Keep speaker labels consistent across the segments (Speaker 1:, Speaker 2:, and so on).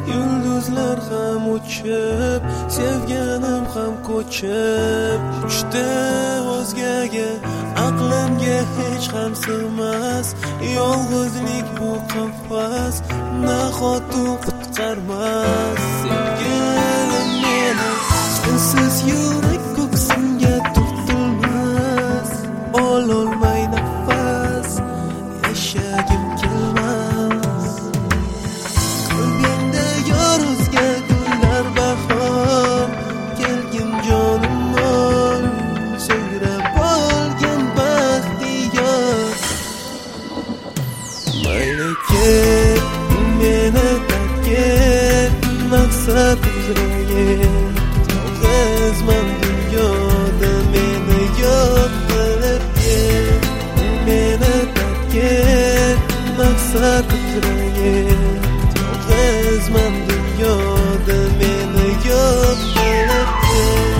Speaker 1: yulduzlar ham o'chib, sevganim ham ko'chib, uchta o'zgaga aqlimga hech ham sig'mas, yolg'izlik bu qafas, nahot u qutqarmas. Sevganim meni sensiz yurak ko'ksimga to'xtalmas, ololmay nafas yashagim kelmas. Qalbingda yoruzga gullar bahor, kelgin jonim ol, so'ngrab olgan baxtiyor. Mayli ket, meni tark et, maqsad uzra yet. Yolg'izman dunyoda, meni yo'q qilib ket, meni tark et, maqsad uzra yet. Yolg'izman dunyoda, meni yo'q qilib ket.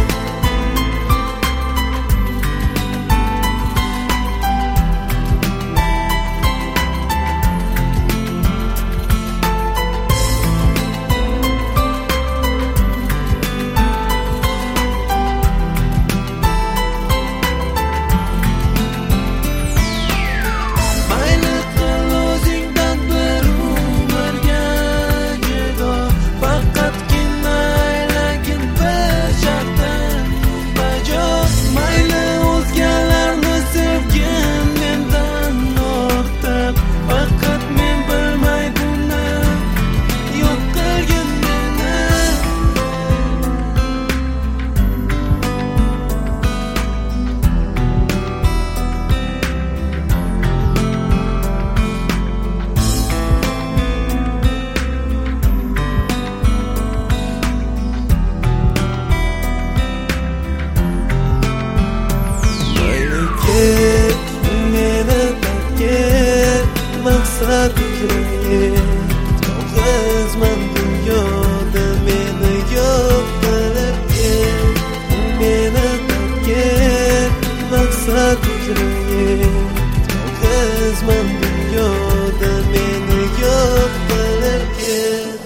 Speaker 1: Maqsad uzra yet. Yolg'izman dunyoda, meni yo'q qilib ket, meni tark et, maqsad uzra yet. Yolg'izman dunyoda, meni yo'q qilib ket.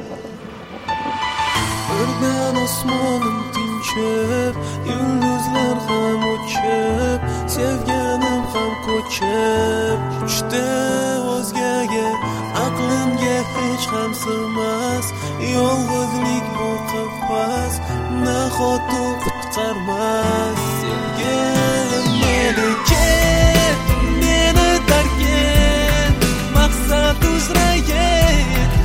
Speaker 1: Birdan osmonim tinchib, yulduzlar ham o'chib, sevganim ham ko'chib, uchta o'zgaga aqlimga hech ham sig'mas, yolg'izlik bu qafas, nahot u qutqarmas. Sevganim meni ket, meni tark et, maqsad uzra yet.